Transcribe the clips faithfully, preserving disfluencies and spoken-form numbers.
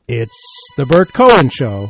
It's the Bert Cohen Show.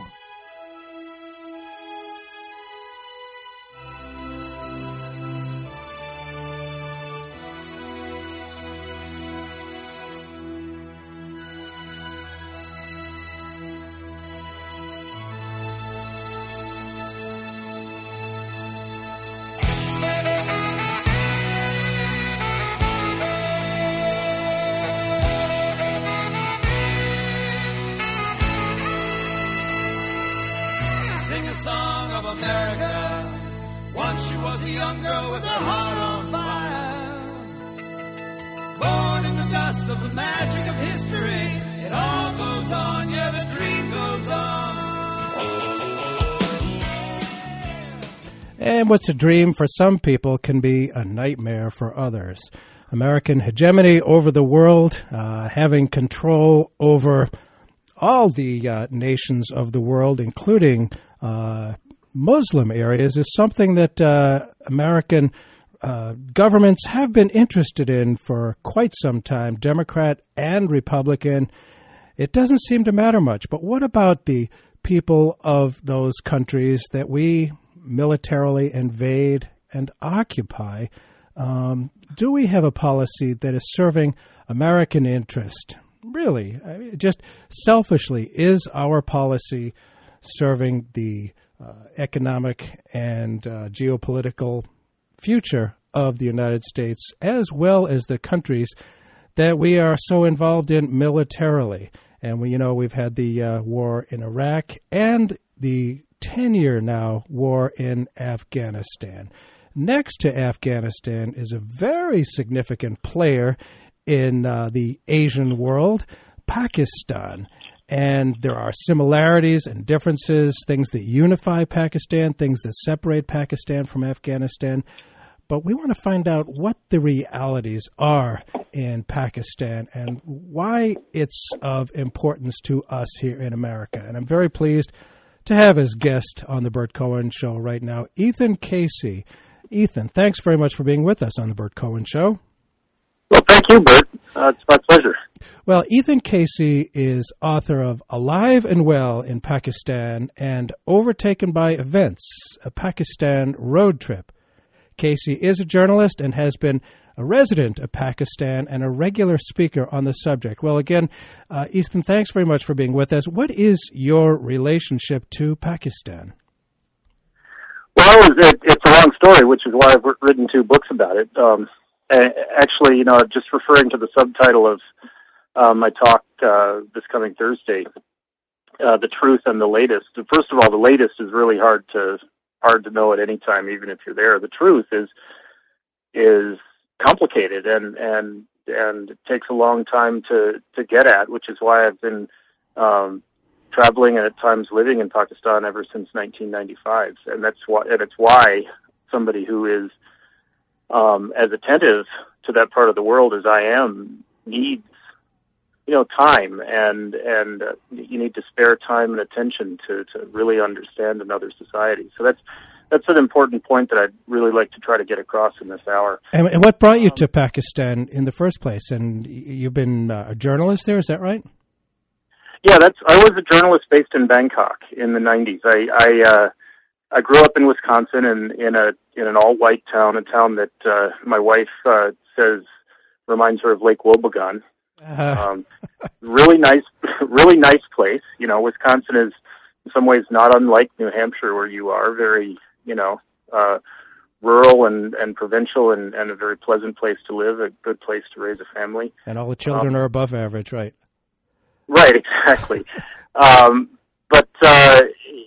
And what's a dream for some people can be a nightmare for others. American hegemony over the world, uh, having control over all the uh, nations of the world, including uh, Muslim areas, is something that uh, American uh, governments have been interested in for quite some time, Democrat and Republican. It doesn't seem to matter much. But what about the people of those countries that we militarily invade and occupy? Um, do we have a policy that is serving American interest? Really, I mean, just selfishly, is our policy serving the uh, economic and uh, geopolitical future of the United States, as well as the countries that we are so involved in militarily? And we, you know, we've had the uh, war in Iraq and the ten-year now war in Afghanistan. Next to Afghanistan is a very significant player in uh, the Asian world, Pakistan. And there are similarities and differences, things that unify Pakistan, things that separate Pakistan from Afghanistan. But we want to find out what the realities are in Pakistan and why it's of importance to us here in America. And I'm very pleased to have as guest on the Bert Cohen Show right now, Ethan Casey. Ethan, thanks very much for being with us on the Bert Cohen Show. Well, thank you, Bert. Uh, it's my pleasure. Well, Ethan Casey is author of Alive and Well in Pakistan and Overtaken by Events, a Pakistan road trip. Casey is a journalist and has been a resident of Pakistan and a regular speaker on the subject. Well, again, uh, Ethan, thanks very much for being with us. What is your relationship to Pakistan? Well, it, it's a long story, which is why I've written two books about it. Um, actually, you know, just referring to the subtitle of uh, my talk uh, this coming Thursday, uh, The Truth and the Latest. First of all, the latest is really hard to hard to know at any time, even if you're there. The truth is is complicated and and and it takes a long time to to get at, which is why I've been um traveling and at times living in Pakistan ever since nineteen ninety-five, and that's why and it's why somebody who is um as attentive to that part of the world as I am needs, you know, time, and and uh, you need to spare time and attention to to really understand another society. So that's That's an important point that I'd really like to try to get across in this hour. And, and what brought you um, to Pakistan in the first place? And you've been uh, a journalist there, is that right? Yeah, that's. I was a journalist based in Bangkok in the nineties. I I, uh, I grew up in Wisconsin in, in a in an all-white town, a town that uh, my wife uh, says reminds her of Lake Wobegon. Uh. Um, really nice, really nice place. You know, Wisconsin is in some ways not unlike New Hampshire, where you are. Very you know, uh, rural and, and provincial and, and a very pleasant place to live, a good place to raise a family. And all the children um, are above average, right? Right, exactly. um, but uh,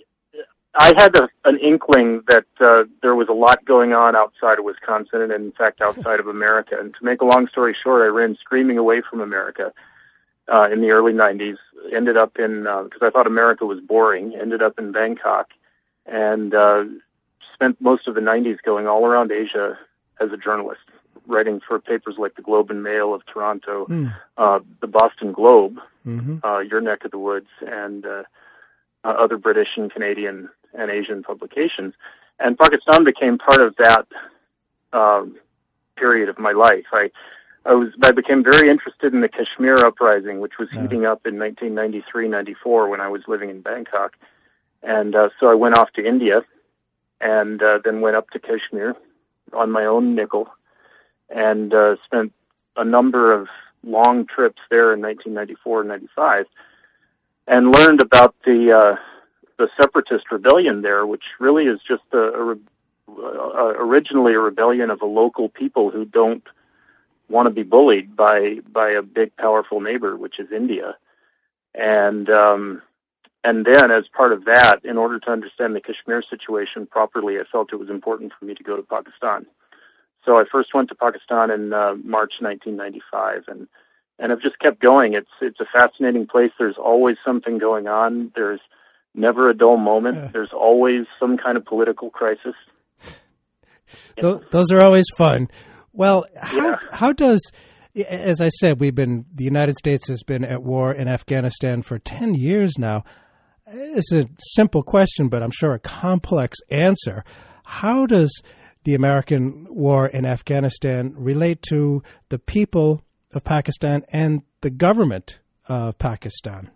I had a, an inkling that uh, there was a lot going on outside of Wisconsin and, in fact, outside of America. And to make a long story short, I ran screaming away from America uh, in the early nineties, ended up in, because uh, I thought America was boring, ended up in Bangkok, and uh, spent most of the nineties going all around Asia as a journalist, writing for papers like the Globe and Mail of Toronto, mm. uh, the Boston Globe, mm-hmm. uh, your neck of the woods, and uh, uh, other British and Canadian and Asian publications. And Pakistan became part of that um, period of my life. I I was I became very interested in the Kashmir uprising, which was Yeah. heating up in nineteen ninety-three ninety-four when I was living in Bangkok. And uh, so I went off to India and uh, then went up to Kashmir on my own nickel and uh, spent a number of long trips there in nineteen ninety-four and ninety-five and learned about the uh, the separatist rebellion there, which really is just a, a re- uh, originally a rebellion of a local people who don't want to be bullied by by a big, powerful neighbor, which is India. And um, and then, as part of that, in order to understand the Kashmir situation properly, I felt it was important for me to go to Pakistan. So I first went to Pakistan in uh, March nineteen ninety-five, and and I've just kept going. It's it's a fascinating place. There's always something going on. There's never a dull moment. Yeah. There's always some kind of political crisis. Those, those are always fun. Well, how Yeah. how does, as I said, we've been the United States has been at war in Afghanistan for ten years now. It's a simple question, but I'm sure a complex answer. How does the American war in Afghanistan relate to the people of Pakistan and the government of Pakistan?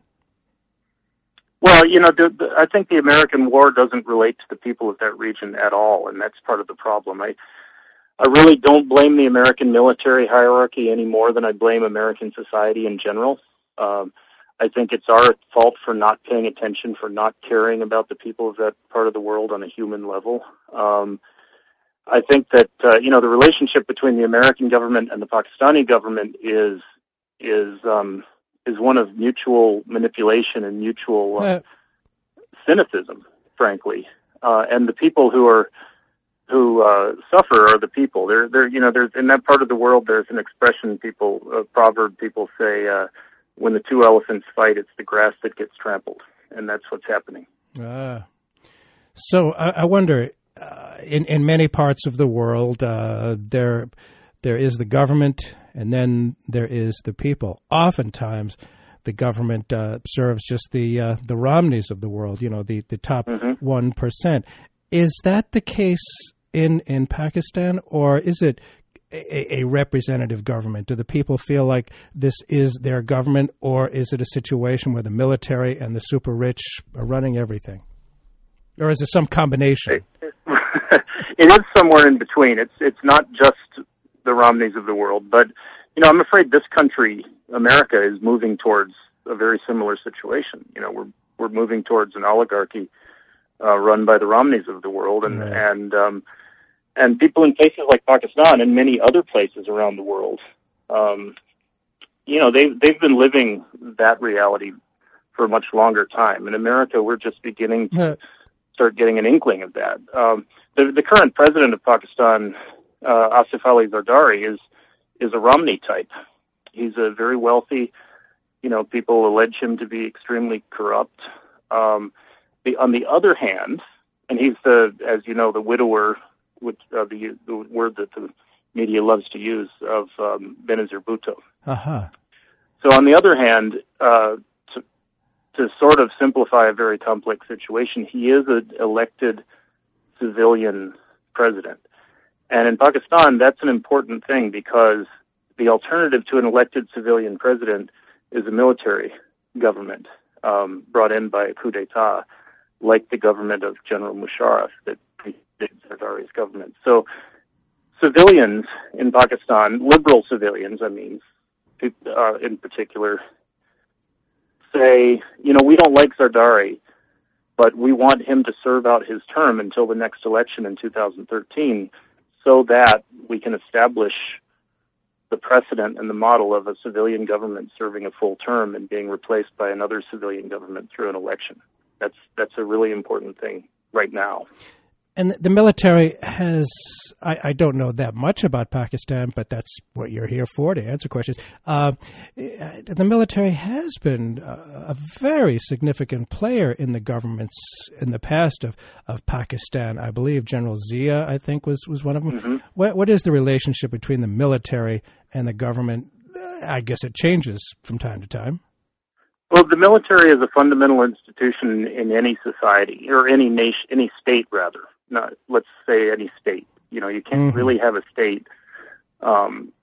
Well, you know, the, the, I think the American war doesn't relate to the people of that region at all, and that's part of the problem. I, I really don't blame the American military hierarchy any more than I blame American society in general. Um, I think it's our fault for not paying attention, for not caring about the people of that part of the world on a human level. Um, I think that, uh, you know, the relationship between the American government and the Pakistani government is, is, um, is one of mutual manipulation and mutual uh, Uh, cynicism, frankly. Uh, and the people who are, who, uh, suffer are the people. They're, they're, you know, there's, in that part of the world, there's an expression people, a proverb people say, uh, when the two elephants fight, it's the grass that gets trampled. And that's what's happening. Ah. So I, I wonder, uh, in in many parts of the world, uh, there there is the government, and then there is the people. Oftentimes, the government uh, serves just the uh, the Romneys of the world. You know, the the top one mm-hmm. Is that the case in in Pakistan, or is it a, a representative government? Do the people feel like this is their government, or is it a situation where the military and the super rich are running everything? Or is it some combination? It is somewhere in between. It's it's not just the Romneys of the world, but, you know, I'm afraid this country, America, is moving towards a very similar situation. You know, we're we're moving towards an oligarchy uh, run by the Romneys of the world, and Right. and um, and people in places like Pakistan and many other places around the world, um, you know, they've they've been living that reality for a much longer time. In America, we're just beginning to start getting an inkling of that. Um, the, the current president of Pakistan, uh, Asif Ali Zardari, is is a Romney type. He's a very wealthy. You know, people allege him to be extremely corrupt. Um, the, on the other hand, and he's the, as you know, the widower, which uh, the, the word that the media loves to use, of um, Benazir Bhutto. Uh-huh. So on the other hand, uh, to, to sort of simplify a very complex situation, he is an elected civilian president. And in Pakistan, that's an important thing because the alternative to an elected civilian president is a military government um, brought in by a coup d'etat, like the government of General Musharraf that preceded Zardari's government. So civilians in Pakistan, liberal civilians, I mean, uh, in particular, say, you know, we don't like Zardari, but we want him to serve out his term until the next election in two thousand thirteen so that we can establish the precedent and the model of a civilian government serving a full term and being replaced by another civilian government through an election. That's that's a really important thing right now. And the military has, I, I don't know that much about Pakistan, but that's what you're here for, to answer questions. Uh, the military has been a, a very significant player in the governments in the past of, of Pakistan. I believe General Zia, I think, was, was one of them. Mm-hmm. What, what is the relationship between the military and the government? I guess it changes from time to time. Well, the military is a fundamental institution in any society, or any nation, any state, rather. Not, let's say any state. You know, you can't mm-hmm. really have a state um,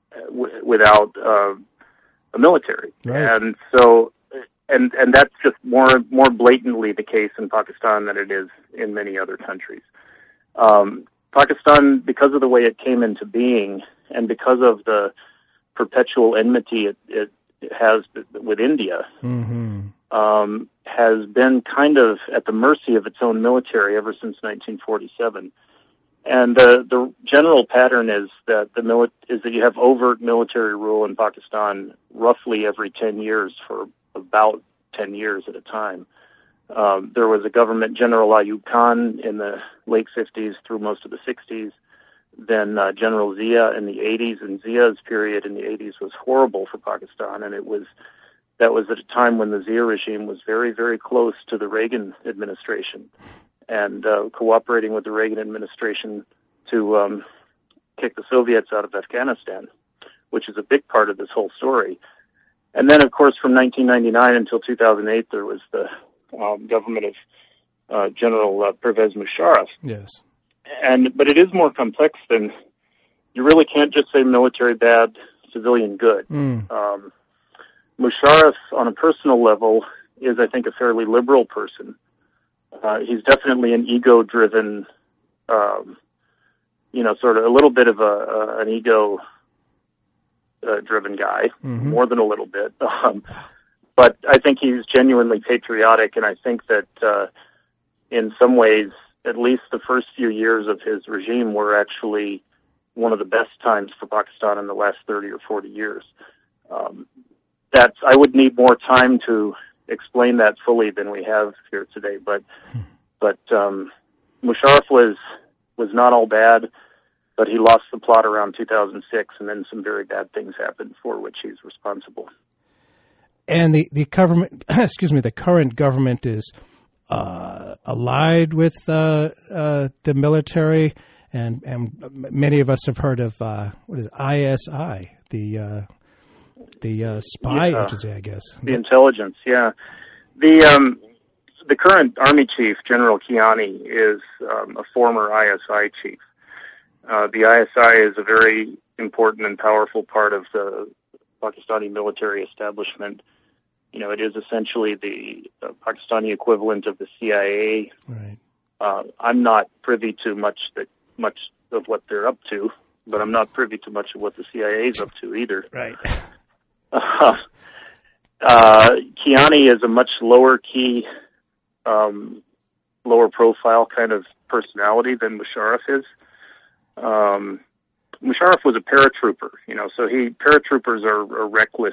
w- without uh, a military. Right. And so, and and that's just more more blatantly the case in Pakistan than it is in many other countries. Um, Pakistan, because of the way it came into being, and because of the perpetual enmity it, it, it has with India, mm-hmm. um, has been kind of at the mercy of its own military ever since nineteen forty-seven. And the the general pattern is that the mili- is that you have overt military rule in Pakistan roughly every ten years for about ten years at a time. Um, there was a government, General Ayub Khan, in the late fifties through most of the sixties. Then uh, General Zia in the eighties, and Zia's period in the eighties was horrible for Pakistan, and it was that was at a time when the Zia regime was very, very close to the Reagan administration, and uh, cooperating with the Reagan administration to um, kick the Soviets out of Afghanistan, which is a big part of this whole story. And then, of course, from nineteen ninety-nine until two thousand eight, there was the um, government of uh, General uh, Pervez Musharraf. Yes. And but it is more complex than, you really can't just say military bad, civilian good. Mm. Um, Musharraf, on a personal level, is, I think, a fairly liberal person. Uh, he's definitely an ego-driven, um, you know, sort of a little bit of a, a an ego-driven guy, mm-hmm. more than a little bit. Um, but I think he's genuinely patriotic, and I think that uh, in some ways, at least the first few years of his regime were actually one of the best times for Pakistan in the last thirty or forty years. Um, that's, I would need more time to explain that fully than we have here today, but but um, Musharraf was was not all bad, but he lost the plot around two thousand six, and then some very bad things happened for which he's responsible. And the, the government, excuse me, the current government is uh, allied with uh, uh, the military, and and many of us have heard of uh, what is I S I, the uh, the uh, spy yeah, agency, I guess. The intelligence, yeah. The um, the current Army chief, General Kiani, is um, a former I S I chief. Uh, the I S I is a very important and powerful part of the Pakistani military establishment. You know, it is essentially the uh, Pakistani equivalent of the C I A. Right. Uh, I'm not privy to much that much of what they're up to, but I'm not privy to much of what the C I A is up to either. Right. Uh, uh, Kiani is a much lower key, um, lower profile kind of personality than Musharraf is. Um, Musharraf was a paratrooper, you know, so he paratroopers are, are reckless,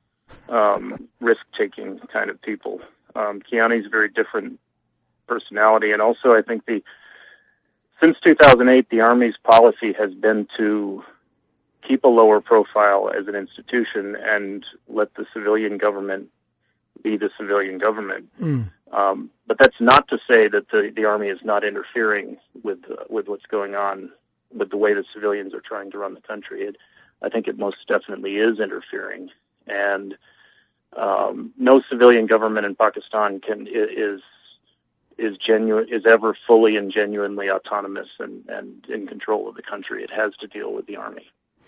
um, risk-taking kind of people. Um, Kiani's a very different personality, and also I think the since two thousand eight, the Army's policy has been to keep a lower profile as an institution and let the civilian government be the civilian government. Mm. Um, but that's not to say that the, the Army is not interfering with uh, with what's going on with the way the civilians are trying to run the country. It, I think it most definitely is interfering, and um, no civilian government in Pakistan can is is genuine is ever fully and genuinely autonomous and, and in control of the country. It has to deal with the Army.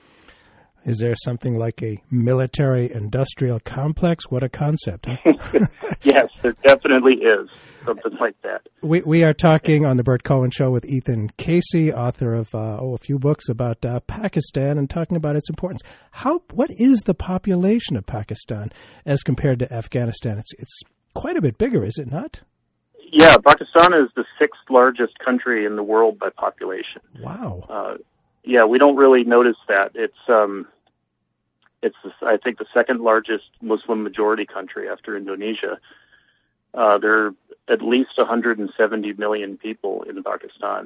Is there something like a military-industrial complex? What a concept, huh? Yes, there definitely is something like that. We we are talking on the Bert Cohen Show with Ethan Casey, author of uh, oh a few books about uh, Pakistan, and talking about its importance. How what is the population of Pakistan as compared to Afghanistan? It's it's quite a bit bigger, is it not? Yeah, Pakistan is the sixth largest country in the world by population. Wow. Uh, yeah, we don't really notice that. It's um, it's I think the second largest Muslim majority country after Indonesia. Uh, there are at least one hundred seventy million people in Pakistan,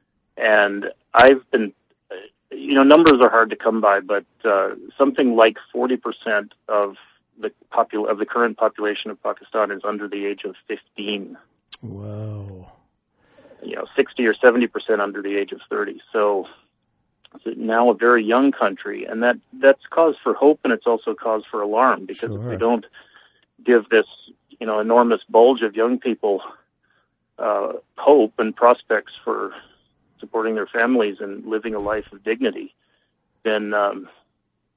and I've been, you know, numbers are hard to come by, but uh, something like forty percent of the popul- of the current population of Pakistan is under the age of fifteen. Whoa. You know, sixty or seventy percent under the age of thirty. So it's now a very young country, and that, that's cause for hope, and it's also cause for alarm, because sure. if we don't give this, you know, enormous bulge of young people uh, hope and prospects for supporting their families and living a life of dignity, then um,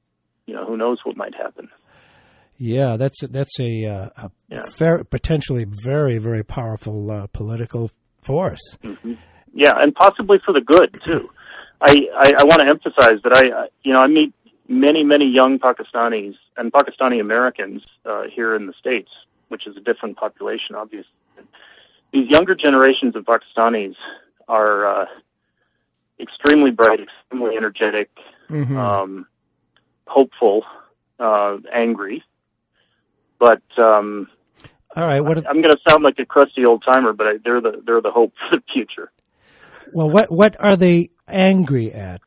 you know, who knows what might happen. Yeah, that's that's a, uh, a yeah. very, potentially very, very powerful uh, political force. Mm-hmm. Yeah, and possibly for the good too. I, I, I want to emphasize that I, you know, I meet many, many young Pakistanis and Pakistani Americans uh, here in the States, which is a different population, obviously. These younger generations of Pakistanis are uh, extremely bright, extremely energetic, mm-hmm. um, hopeful, uh, angry. But um, all right, what I, I'm going to sound like a crusty old timer, but I, they're the they're the hope for the future. Well, what what are they angry at?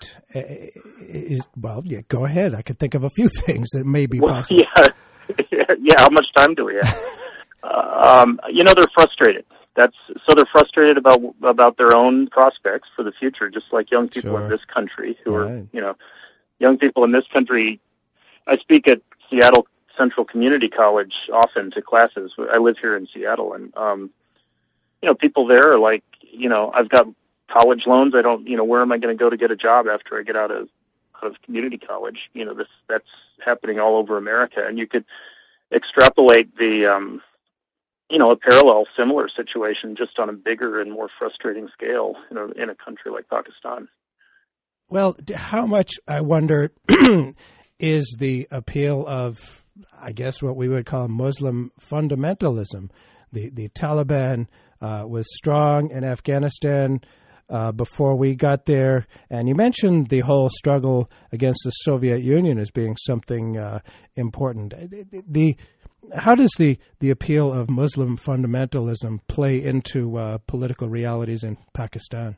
Is, well, yeah, go ahead. I could think of a few things that may be well, possible. Yeah, yeah. How much time do we have? uh, um, you know, they're frustrated. That's so they're frustrated about about their own prospects for the future, just like young people sure. in this country who right. are, you know, young people in this country. I speak at Seattle Central Community College often to classes. I live here in Seattle, and um, you know, people there are like, you know, I've got college loans. I don't, you know, where am I going to go to get a job after I get out of out of community college? You know, this that's happening all over America, and you could extrapolate the, um, you know, a parallel, similar situation just on a bigger and more frustrating scale, you know, in a country like Pakistan. Well, how much, I wonder, is the appeal of, I guess, what we would call Muslim fundamentalism? The the Taliban uh, was strong in Afghanistan uh, before we got there, and you mentioned the whole struggle against the Soviet Union as being something uh, important. The, the how does the, the appeal of Muslim fundamentalism play into uh, political realities in Pakistan?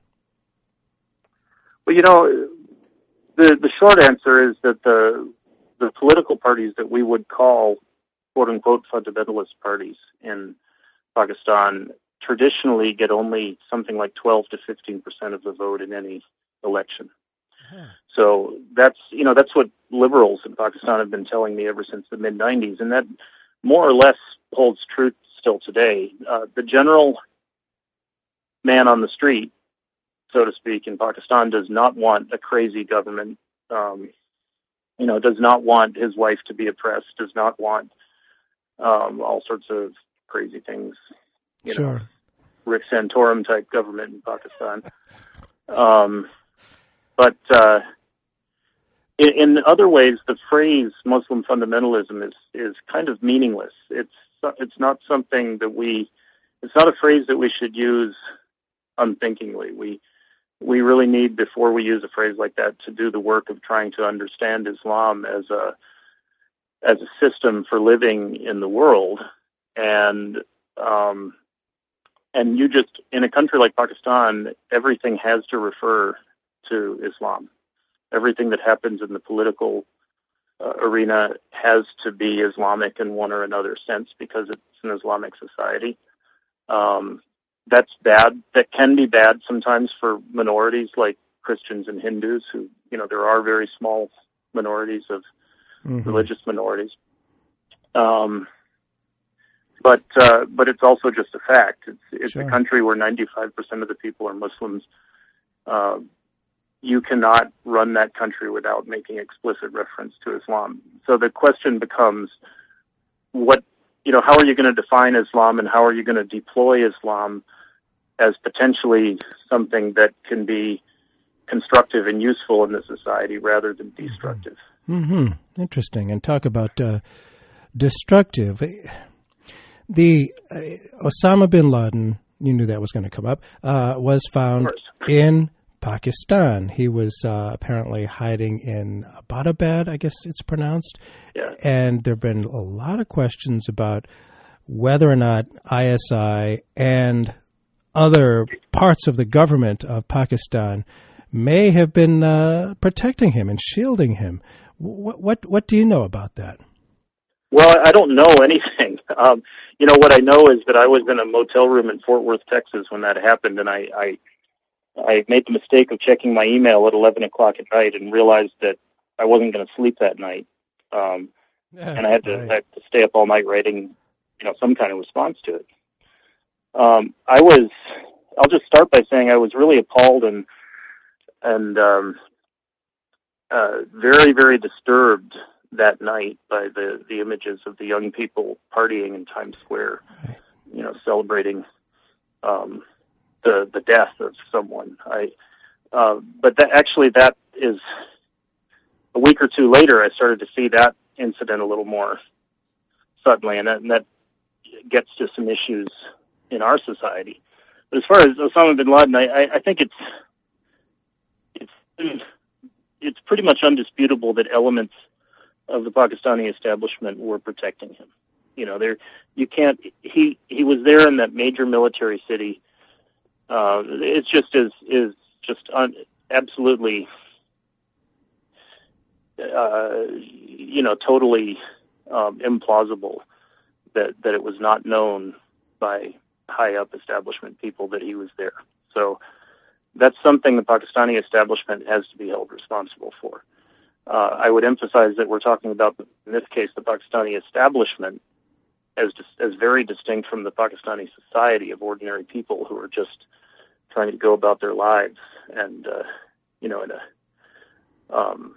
Well, you know, the the short answer is that the the political parties that we would call quote-unquote fundamentalist parties in Pakistan traditionally get only something like twelve to fifteen percent of the vote in any election. Uh-huh. So that's, you know, that's what liberals in Pakistan have been telling me ever since the mid nineties, and that more or less holds true still today. Uh, the general man on the street, so to speak, in Pakistan does not want a crazy government, um, you know, does not want his wife to be oppressed, does not want um, all sorts of crazy things, you sure. know, Rick Santorum type government in Pakistan. Um, but uh, in, in other ways, the phrase Muslim fundamentalism is, is kind of meaningless. It's it's not something that we, it's not a phrase that we should use unthinkingly. We we really need, before we use a phrase like that, to do the work of trying to understand Islam as a as a system for living in the world. And um, and you just, in a country like Pakistan, everything has to refer to Islam. Everything that happens in the political uh, arena has to be Islamic in one or another sense because it's an Islamic society. Um, that's bad. That can be bad sometimes for minorities like Christians and Hindus, who, you know, there are very small minorities of mm-hmm. religious minorities. Um, but uh, but it's also just a fact. It's it's sure. a country where ninety-five percent of the people are Muslims. Uh, you cannot run that country without making explicit reference to Islam. So the question becomes, what, you know, how are you going to define Islam, and how are you going to deploy Islam as potentially something that can be constructive and useful in the society rather than destructive? Mm-hmm. Interesting. And talk about uh, destructive. The uh, Osama bin Laden, you knew that was going to come up, uh, was found in Pakistan. He was uh, apparently hiding in Abbottabad, I guess it's pronounced. Yeah. And there have been a lot of questions about whether or not I S I and other parts of the government of Pakistan may have been uh, protecting him and shielding him. What, what what do you know about that? Well, I don't know anything. Um, you know, what I know is that I was in a motel room in Fort Worth, Texas when that happened, and I, I I made the mistake of checking my email at eleven o'clock at night and realized that I wasn't going to sleep that night. Um, yeah, and I had, to, right. I had to stay up all night writing, you know, some kind of response to it. Um, I was, I'll just start by saying I was really appalled and, and um, uh, very, very disturbed that night by the, the images of the young people partying in Times Square, you know, celebrating um, the the death of someone. I, uh, but that, actually, that is a week or two later. I started to see that incident a little more suddenly, and that, and that gets to some issues in our society. But as far as Osama bin Laden, I, I, I think it's it's it's pretty much undisputable that elements of the Pakistani establishment were protecting him. You know, there you can't. He he was there in that major military city. Uh, it's just is is just un, absolutely, uh, you know, totally um, implausible that that it was not known by high up establishment people that he was there. So that's something the Pakistani establishment has to be held responsible for. Uh, I would emphasize that we're talking about, in this case, the Pakistani establishment as dis- as very distinct from the Pakistani society of ordinary people who are just trying to go about their lives and, uh, you know, in a um,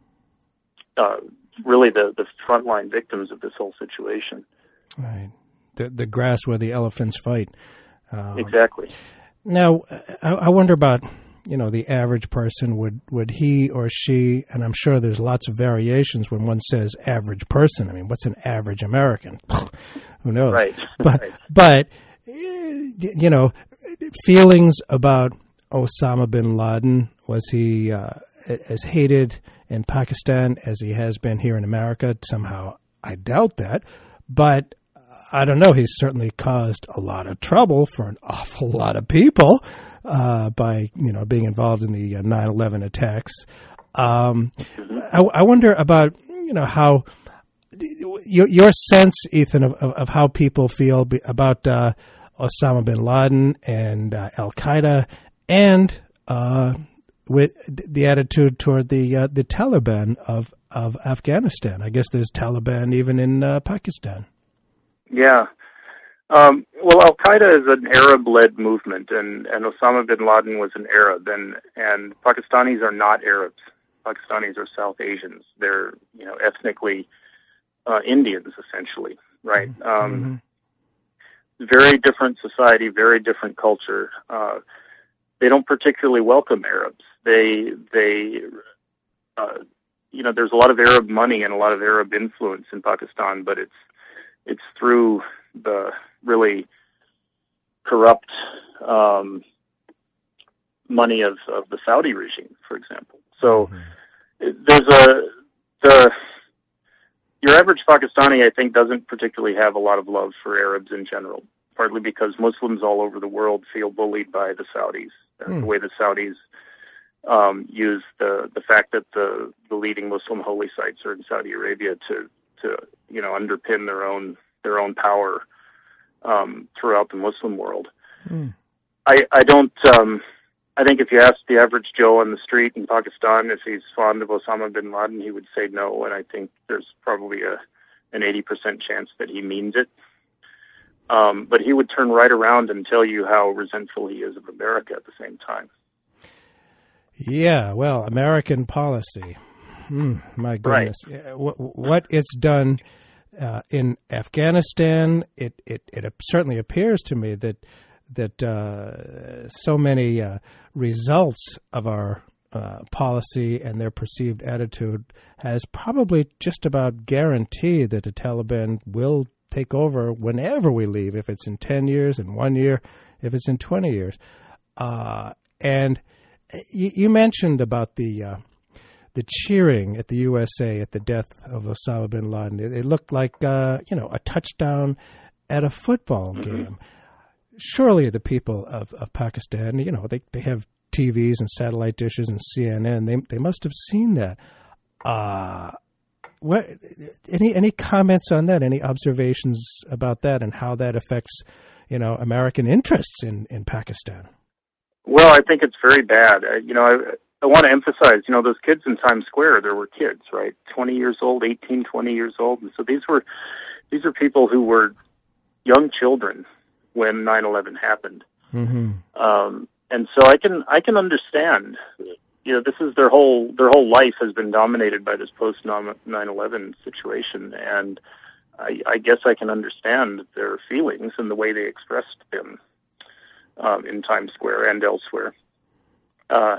uh, really the, the frontline victims of this whole situation. Right. The the grass where the elephants fight. Um, exactly. Now, I, I wonder about, you know, the average person. Would would he or she, and I'm sure there's lots of variations when one says average person. I mean, what's an average American? Who knows? Right. But, right. but, you know, feelings about Osama bin Laden, was he uh, as hated in Pakistan as he has been here in America? Somehow, I doubt that. But I don't know. He's certainly caused a lot of trouble for an awful lot of people uh, by, you know, being involved in the nine eleven attacks. Um, I, I wonder about, you know, how your, your sense, Ethan, of, of, of how people feel be, about uh, Osama bin Laden and uh, Al Qaeda, and uh, with the attitude toward the uh, the Taliban of of Afghanistan. I guess there's Taliban even in uh, Pakistan. Yeah. Um, well, Al Qaeda is an Arab-led movement, and, and Osama bin Laden was an Arab, and, and Pakistanis are not Arabs. Pakistanis are South Asians. They're, you know, ethnically uh, Indians, essentially, right? Um, mm-hmm. Very different society, very different culture. Uh, they don't particularly welcome Arabs. They, they, uh, you know, there's a lot of Arab money and a lot of Arab influence in Pakistan, but it's It's through the really corrupt um, money of, of the Saudi regime, for example. So mm-hmm. there's a the your average Pakistani, I think, doesn't particularly have a lot of love for Arabs in general, partly because Muslims all over the world feel bullied by the Saudis, mm. the way the Saudis um, use the the fact that the the leading Muslim holy sites are in Saudi Arabia to. to, you know, underpin their own their own power um, throughout the Muslim world. Mm. I, I don't. Um, I think if you ask the average Joe on the street in Pakistan if he's fond of Osama bin Laden, he would say no, and I think there's probably a an eighty percent chance that he means it. Um, but he would turn right around and tell you how resentful he is of America at the same time. Yeah, well, American policy. Mm, my goodness. Right. What, what it's done uh, in Afghanistan, it, it, it certainly appears to me that that uh, so many uh, results of our uh, policy and their perceived attitude has probably just about guaranteed that the Taliban will take over whenever we leave, if it's in ten years, in one year, if it's in twenty years. Uh, and you, you mentioned about the... Uh, the cheering at the U S A at the death of Osama bin Laden. It, it looked like, uh, you know, a touchdown at a football game. Mm-hmm. Surely the people of, of Pakistan, you know, they, they have T Vs and satellite dishes and C N N. They they must have seen that. Uh, what, any any comments on that? Any observations about that and how that affects, you know, American interests in, in Pakistan? Well, I think it's very bad. Uh, you know, I, I want to emphasize, you know, those kids in Times Square, there were kids, right? twenty years old, eighteen, twenty years old. And so these were, these are people who were young children when nine eleven happened. Mm-hmm. Um, and so I can, I can understand you know, this is their whole their whole life has been dominated by this post nine eleven situation, and I, I guess I can understand their feelings and the way they expressed them um, in Times Square and elsewhere. Uh,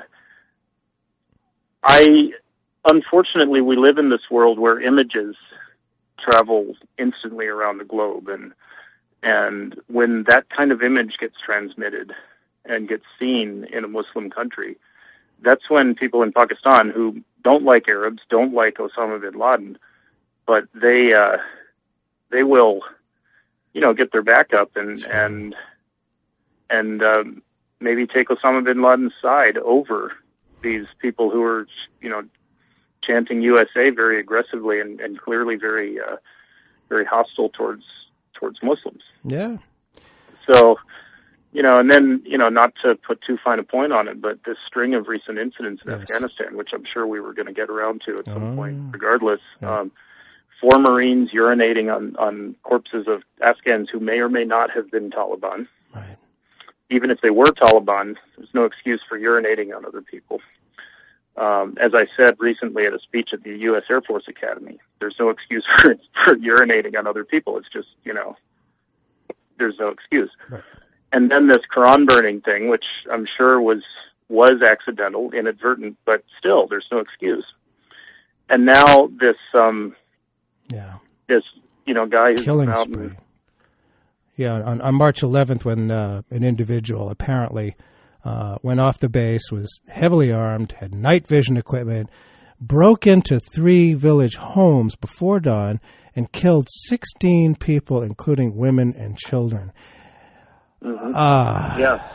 I unfortunately we live in this world where images travel instantly around the globe, and and when that kind of image gets transmitted and gets seen in a Muslim country, that's when people in Pakistan who don't like Arabs, don't like Osama bin Laden, but they uh, they will, you know, get their back up and and and um, maybe take Osama bin Laden's side over these people who are, you know, chanting U S A very aggressively and, and clearly very uh, very hostile towards towards Muslims. Yeah. So. You know, and then, you know, not to put too fine a point on it, but this string of recent incidents in yes. Afghanistan, which I'm sure we were going to get around to at some oh, point, regardless, yeah. um, four Marines urinating on, on corpses of Afghans who may or may not have been Taliban. Right. Even if they were Taliban, there's no excuse for urinating on other people. Um, as I said recently at a speech at the U S Air Force Academy, there's no excuse for, for urinating on other people. It's just, you know, there's no excuse. Right. And then this Quran burning thing, which I'm sure was was accidental, inadvertent, but still, there's no excuse. And now this, um, yeah, this you know guy who's killing out spree. And, yeah, on, on March eleventh, when uh, an individual apparently uh, went off the base, was heavily armed, had night vision equipment, broke into three village homes before dawn, and killed sixteen people, including women and children. Mm-hmm. Ah, yeah.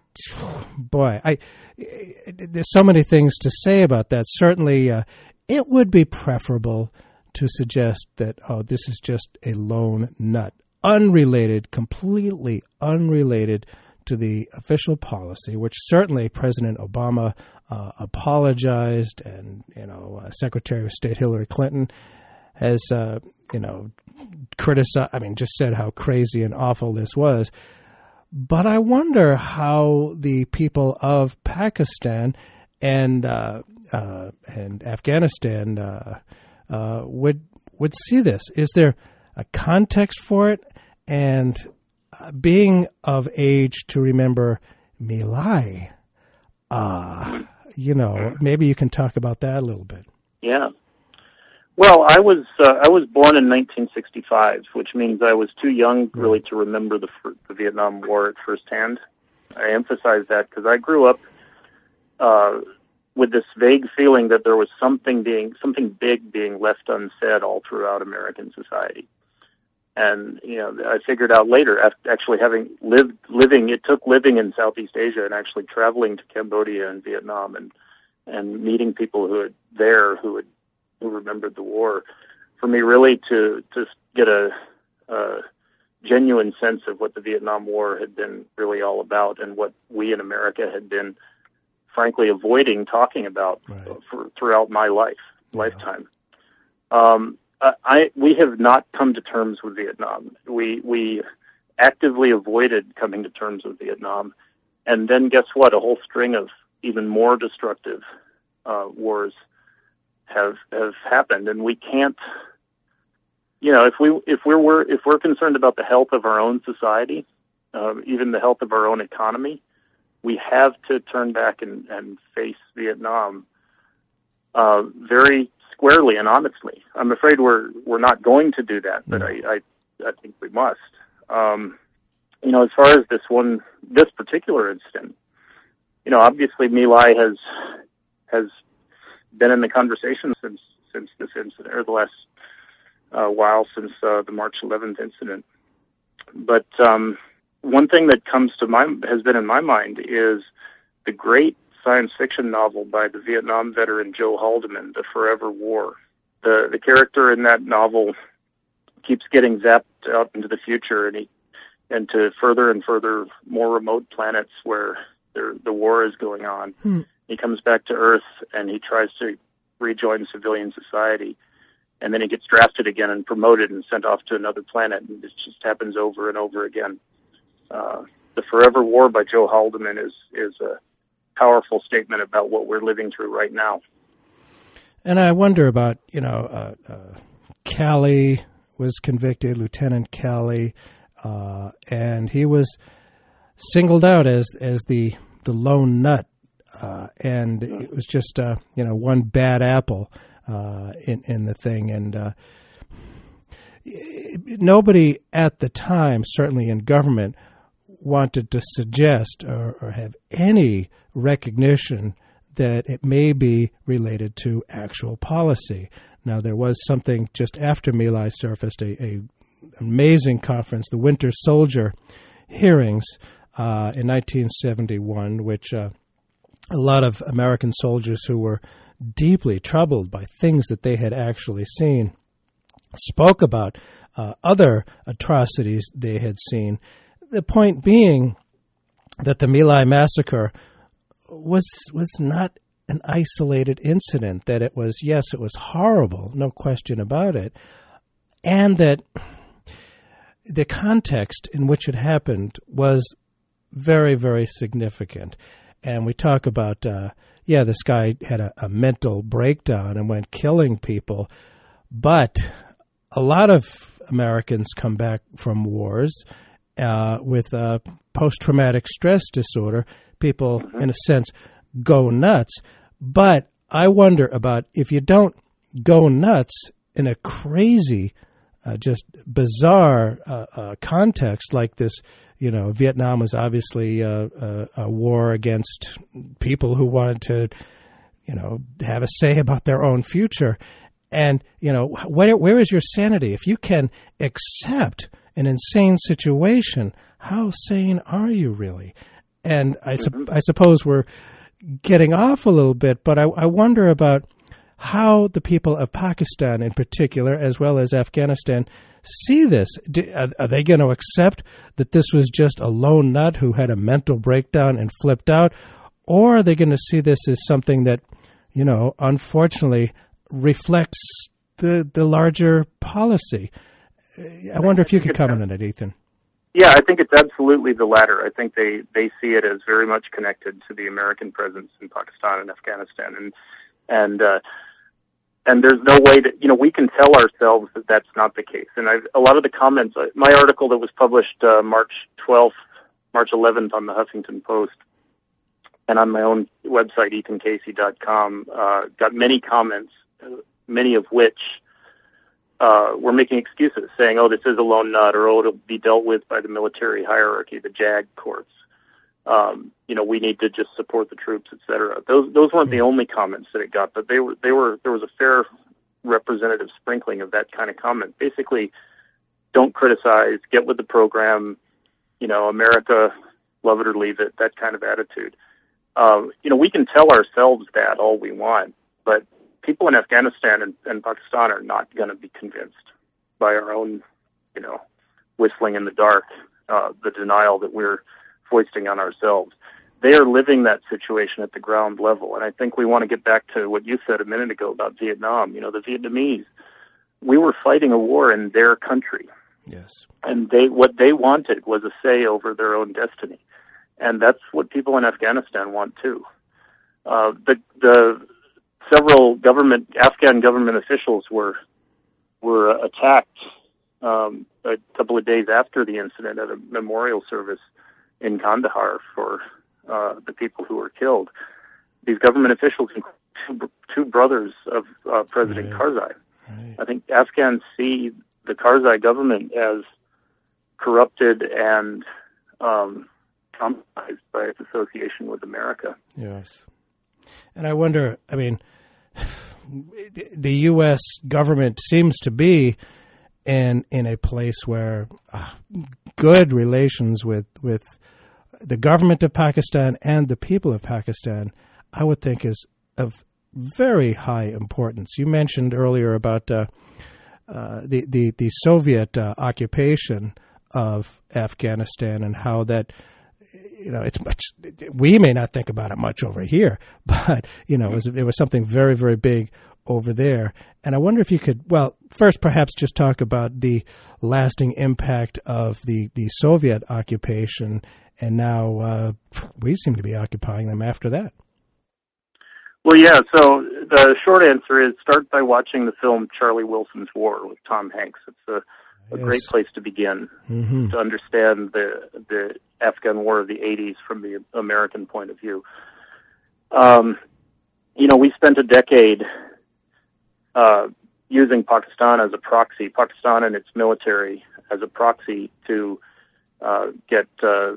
Boy, I there's so many things to say about that. Certainly, uh, it would be preferable to suggest that, oh, this is just a lone nut, unrelated, completely unrelated to the official policy, which certainly President Obama uh, apologized, and you know, uh, Secretary of State Hillary Clinton has, uh, you know, criticized. I mean, just said how crazy and awful this was. But I wonder how the people of Pakistan and uh, uh, and Afghanistan uh, uh, would would see this. Is there a context for it? And uh, being of age to remember My Lai, uh, you know, maybe you can talk about that a little bit. Yeah. Well, I was uh, I was born in nineteen sixty-five, which means I was too young really to remember the, the Vietnam War at firsthand. I emphasize that because I grew up uh, with this vague feeling that there was something being something big being left unsaid all throughout American society. And you know, I figured out later, actually having lived living, it took living in Southeast Asia and actually traveling to Cambodia and Vietnam and and meeting people who had there who had. who remembered the war, for me really to, to get a, a genuine sense of what the Vietnam War had been really all about and what we in America had been, frankly, avoiding talking about right. for, throughout my life, yeah. lifetime. Um, I, we have not come to terms with Vietnam. We, we actively avoided coming to terms with Vietnam. And then guess what? A whole string of even more destructive uh, wars have have happened, and we can't, you know, if we if we're, we're if we're concerned about the health of our own society, um, even the health of our own economy, we have to turn back and, and face Vietnam uh, very squarely and honestly. I'm afraid we're we're not going to do that, but mm-hmm. I, I I think we must. Um, you know, as far as this one, this particular incident, you know, obviously My Lai has has. been in the conversation since since this incident, or the last uh, while since uh, the March eleventh incident. But um, one thing that comes to my has been in my mind is the great science fiction novel by the Vietnam veteran Joe Haldeman, The Forever War. The the character in that novel keeps getting zapped out into the future, and he and to further and further more remote planets where there, the war is going on. Hmm. He comes back to Earth, and he tries to rejoin civilian society, and then he gets drafted again and promoted and sent off to another planet, and this just happens over and over again. Uh, The Forever War by Joe Haldeman is is a powerful statement about what we're living through right now. And I wonder about, you know, uh, uh, Calley was convicted, Lieutenant Calley, uh, and he was singled out as as the the lone nut, uh, and it was just uh, you know one bad apple uh, in in the thing, and uh, nobody at the time, certainly in government, wanted to suggest or, or have any recognition that it may be related to actual policy. Now, there was something just after My Lai surfaced, a, a amazing conference, the Winter Soldier hearings uh, in nineteen seventy-one, which uh, a lot of American soldiers who were deeply troubled by things that they had actually seen spoke about uh, other atrocities they had seen. The point being that the My Lai massacre was was not an isolated incident, that it was, yes, it was horrible, no question about it, and that the context in which it happened was very, very significant. And we talk about, uh, yeah, this guy had a, a mental breakdown and went killing people, but a lot of Americans come back from wars uh, with uh, post-traumatic stress disorder. People, in a sense, go nuts. But I wonder about if you don't go nuts in a crazy, uh, just bizarre uh, uh, context like this. You know, Vietnam was obviously uh, a, a war against people who wanted to, you know, have a say about their own future. And, you know, where, where is your sanity? If you can accept an insane situation, how sane are you really? And I, su- I suppose we're getting off a little bit, but I, I wonder about how the people of Pakistan in particular, as well as Afghanistan, see this. Do, are, are they going to accept that this was just a lone nut who had a mental breakdown and flipped out? Or are they going to see this as something that, you know, unfortunately reflects the, the larger policy? I wonder if you could comment on it, Ethan. Yeah, I think it's absolutely the latter. I think they, they see it as very much connected to the American presence in Pakistan and Afghanistan, and and uh, and there's no way that, you know, we can tell ourselves that that's not the case. And I've, a lot of the comments, my article that was published uh, March twelfth, March eleventh on the Huffington Post, and on my own website, ethan casey dot com, uh, got many comments, many of which Uh, we're making excuses, saying, oh, this is a lone nut, or, oh, it'll be dealt with by the military hierarchy, the JAG courts. Um, you know, we need to just support the troops, et cetera. Those those weren't the only comments that it got, but they were they were there was a fair representative sprinkling of that kind of comment. Basically, don't criticize, get with the program, you know, America, love it or leave it, that kind of attitude. Um, you know, we can tell ourselves that all we want, but people in Afghanistan and, and Pakistan are not going to be convinced by our own, you know, whistling in the dark, uh, the denial that we're foisting on ourselves. They are living that situation at the ground level. And I think we want to get back to what you said a minute ago about Vietnam. You know, the Vietnamese, we were fighting a war in their country. Yes. And they, what they wanted was a say over their own destiny. And that's what people in Afghanistan want too. Uh, the, the, Several government Afghan government officials were were attacked um, a couple of days after the incident at a memorial service in Kandahar for uh, the people who were killed. These government officials include two, two brothers of uh, President right. Karzai. Right. I think Afghans see the Karzai government as corrupted and um, compromised by its association with America. Yes. And I wonder, I mean, the U S government seems to be in in a place where uh, good relations with, with the government of Pakistan and the people of Pakistan, I would think, is of very high importance. You mentioned earlier about uh, uh, the, the, the Soviet uh, occupation of Afghanistan and how that, you know, it's much, we may not think about it much over here, but, you know, it was, it was something very, very big over there. And I wonder if you could, well, first perhaps just talk about the lasting impact of the, the Soviet occupation, and now uh, we seem to be occupying them after that. Well, yeah, so the short answer is start by watching the film Charlie Wilson's War with Tom Hanks. It's a, a yes. great place to begin mm-hmm. to understand the the Afghan War of the eighties from the American point of view. Um, you know, we spent a decade uh, using Pakistan as a proxy, Pakistan and its military as a proxy to uh, get uh,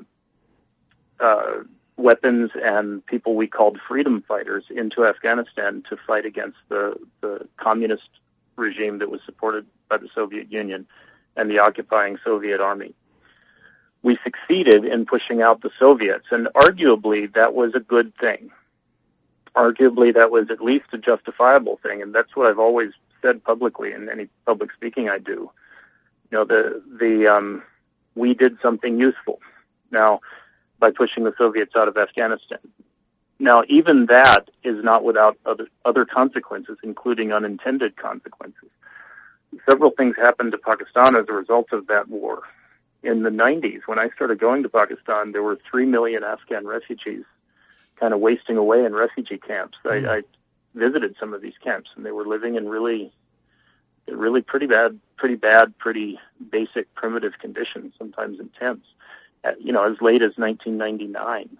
uh, weapons and people we called freedom fighters into Afghanistan to fight against the, the communist regime that was supported by the Soviet Union and the occupying Soviet army. We succeeded in pushing out the Soviets, and arguably that was a good thing. Arguably that was at least a justifiable thing, and that's what I've always said publicly in any public speaking I do. You know, the the um, we did something useful. Now, by pushing the Soviets out of Afghanistan. Now, even that is not without other, other consequences, including unintended consequences. Several things happened to Pakistan as a result of that war. In the nineties, when I started going to Pakistan, there were three million Afghan refugees kind of wasting away in refugee camps. Mm. I, I visited some of these camps, and they were living in really, really pretty bad, pretty bad, pretty basic, primitive conditions, sometimes in tents. You know, as late as nineteen ninety-nine.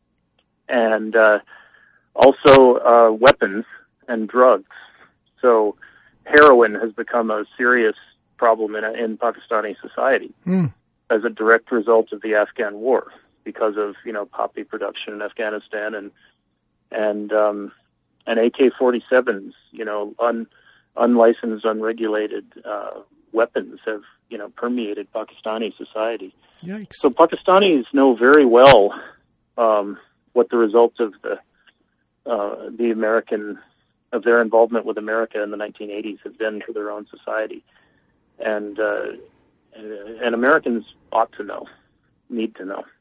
And uh, also uh, weapons and drugs. So heroin has become a serious problem in, in Pakistani society mm. as a direct result of the Afghan war because of, you know, poppy production in Afghanistan and and um, and A K forty-sevens, you know, un, unlicensed, unregulated uh, weapons have, you know, permeated Pakistani society. Yikes. So Pakistanis know very well um, what the results of the uh, the American of their involvement with America in the nineteen eighties have been for their own society, and uh, and Americans ought to know, need to know.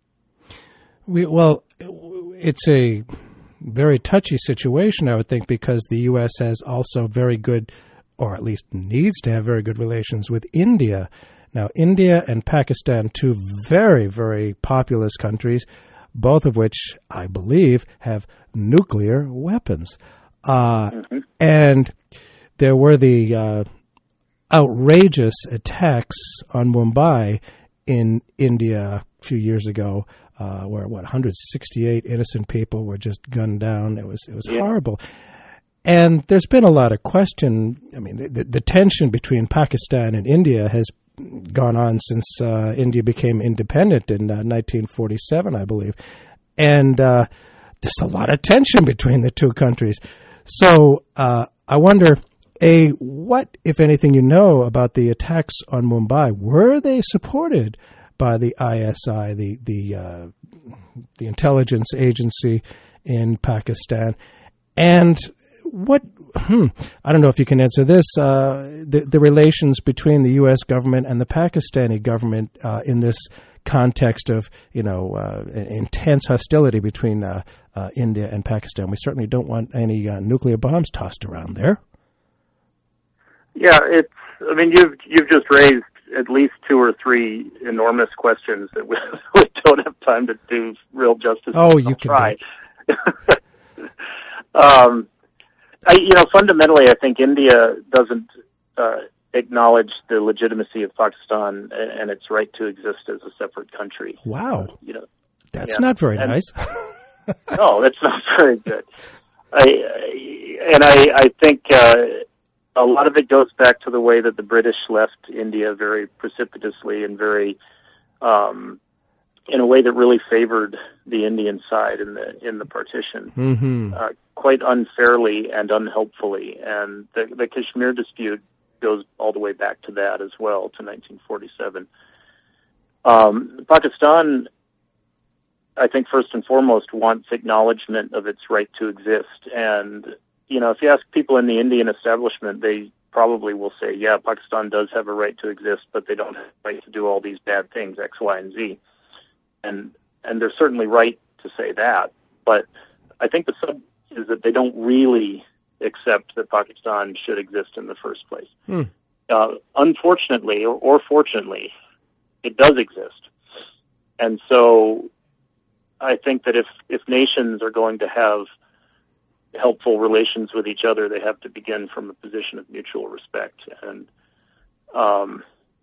We, well, it's a very touchy situation, I would think, because the U S has also very good, or at least needs to have very good relations with India. Now, India and Pakistan, two very, very populous countries, both of which, I believe, have nuclear weapons. Uh, mm-hmm. And there were the uh, outrageous attacks on Mumbai in India a few years ago, uh, where, what, one hundred sixty-eight innocent people were just gunned down. It was, it was yeah. horrible. And there's been a lot of question. I mean, the, the, the tension between Pakistan and India has gone on since uh, India became independent in uh, nineteen forty-seven, I believe. And uh, there's a lot of tension between the two countries. So uh, I wonder, A, what, if anything, you know about the attacks on Mumbai? Were they supported by the I S I, the the, uh, the intelligence agency in Pakistan? And what, hmm, I don't know if you can answer this, uh, the, the relations between the U S government and the Pakistani government uh, in this context of, you know, uh, intense hostility between uh, uh, India and Pakistan. We certainly don't want any uh, nuclear bombs tossed around there. Yeah, it's, I mean, you've, you've just raised at least two or three enormous questions that we, we don't have time to do real justice. Oh, you can try. um, I, you know, fundamentally, I think India doesn't uh, acknowledge the legitimacy of Pakistan and, and its right to exist as a separate country. Wow, uh, you know, that's yeah. not very and, nice. No, that's not very good. I, I and I, I think uh, a lot of it goes back to the way that the British left India very precipitously and very, um, in a way that really favored the Indian side in the in the partition, mm-hmm. uh, quite unfairly and unhelpfully. And the, the Kashmir dispute goes all the way back to that as well, to nineteen forty-seven. Um, Pakistan, I think, first and foremost, wants acknowledgement of its right to exist. And, you know, if you ask people in the Indian establishment, they probably will say, yeah, Pakistan does have a right to exist, but they don't have a right to do all these bad things, X, Y, and Z. And and they're certainly right to say that. But I think the sub is that they don't really accept that Pakistan should exist in the first place. Hmm. Uh, unfortunately, or, or fortunately, it does exist. And so I think that if, if nations are going to have helpful relations with each other, they have to begin from a position of mutual respect. And um,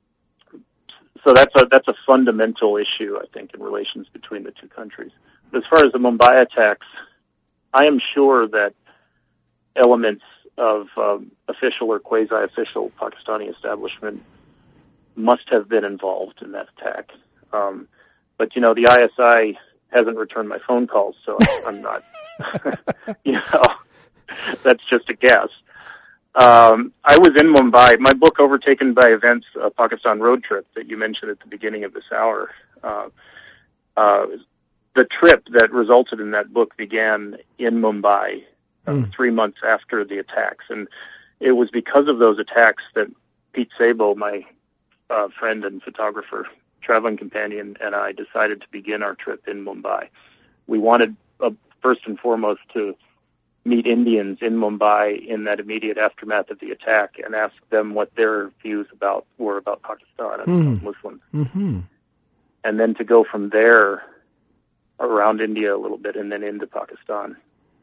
so that's a, that's a fundamental issue, I think, in relations between the two countries. As far as the Mumbai attacks, I am sure that elements of um, official or quasi-official Pakistani establishment must have been involved in that attack. Um, but, you know, the I S I hasn't returned my phone calls, so I'm not, you know, that's just a guess. Um, I was in Mumbai. My book, Overtaken by Events, a Pakistan Road Trip, that you mentioned at the beginning of this hour, uh, uh, the trip that resulted in that book began in Mumbai uh, mm. three months after the attacks. And it was because of those attacks that Pete Sabo, my uh, friend and photographer, traveling companion, and I decided to begin our trip in Mumbai. We wanted, uh, first and foremost, to meet Indians in Mumbai in that immediate aftermath of the attack and ask them what their views about were about Pakistan and mm. Muslims. Mm-hmm. And then to go from there around India a little bit and then into Pakistan.